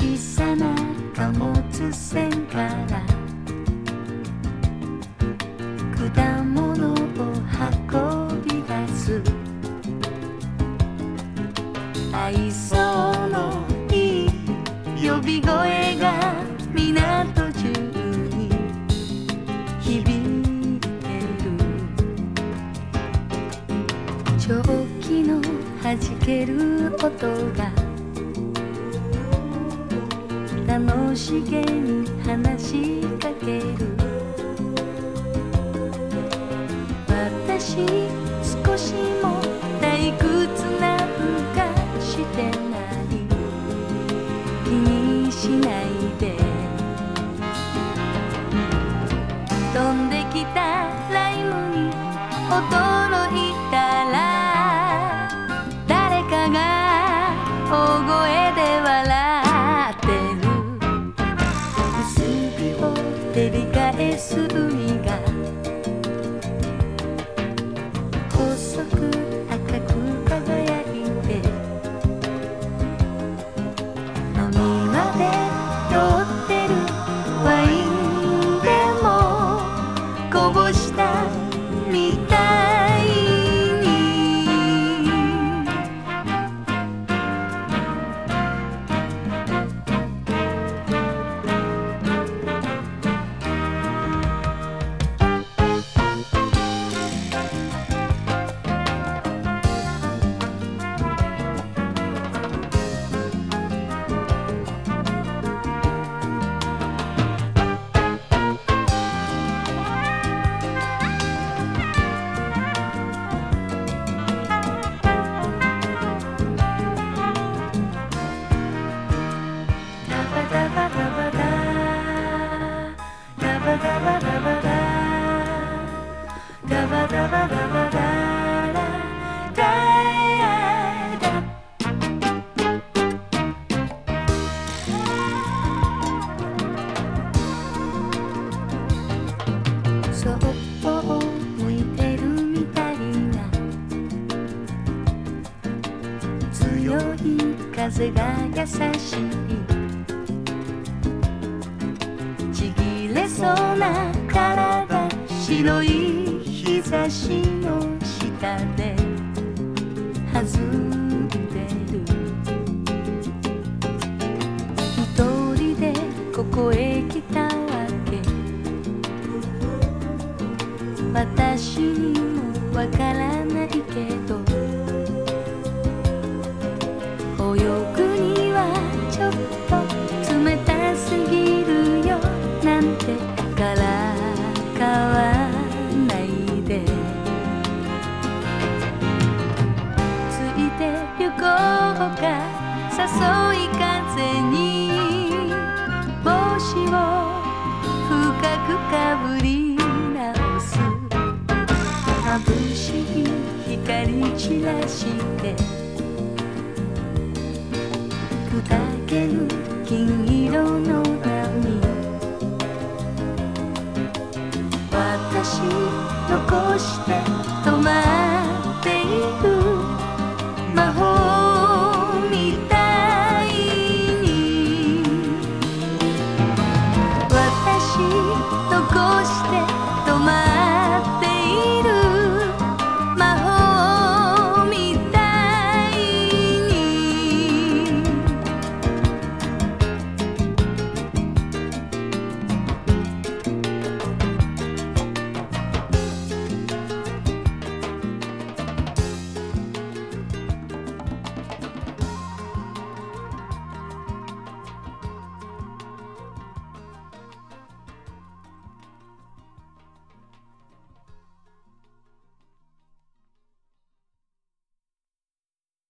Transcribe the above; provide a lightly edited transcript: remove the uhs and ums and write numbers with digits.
小さな貨物船から果物を運び出す愛想のいい呼び声が港中に響いてる。蒸気の弾ける音が楽しげに話しかける。私少しも退屈なんかしてない、気にしないで。飛んできたライムに驚いたら誰かが大声で笑ってる。薄日を照り返す海が細く赤く輝いて、飲みまで酔ってるワインでもこぼしたみたいに。そっぽを向いてるみたいな強い風が優しい、ちぎれそうな体、白い日差しの下で弾んでる。一人でここへ来たわけ、私にもわからないけど、泳ぐにはちょっと冷たすぎるよなんてからかわないで。ついて行こうか誘い風に、帽子を深くかぶり直す。眩しい光散らして砕ける金色の波、私残して